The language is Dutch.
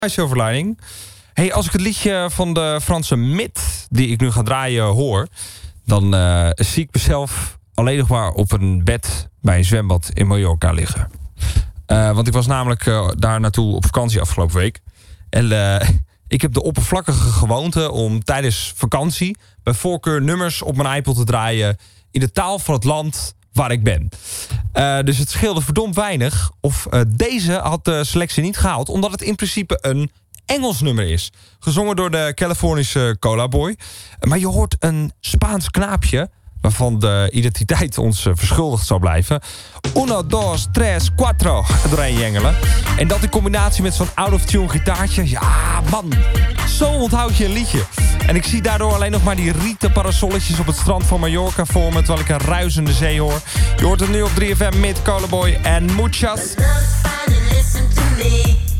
Overleiding. Hey, als ik het liedje van de Franse Mid, die ik nu ga draaien, hoor, dan zie ik mezelf alleen nog maar op een bed bij een zwembad in Mallorca liggen. Want ik was namelijk daar naartoe op vakantie afgelopen week. En ik heb de oppervlakkige gewoonte om tijdens vakantie bij voorkeur nummers op mijn iPod te draaien in de taal van het land waar ik ben. Dus het scheelde verdomd weinig of deze had de selectie niet gehaald, omdat het in principe een Engels nummer is. Gezongen door de Californische Cola Boy. Maar je hoort een Spaans knaapje, waarvan de identiteit ons verschuldigd zal blijven. 1, 2, 3, 4 doorheen jengelen. En dat in combinatie met zo'n out-of-tune gitaartje. Ja, man. Zo onthoud je een liedje. En ik zie daardoor alleen nog maar die rieten parasolletjes op het strand van Mallorca voor me, terwijl ik een ruisende zee hoor. Je hoort het nu op 3FM met Cola Boy en Muchas.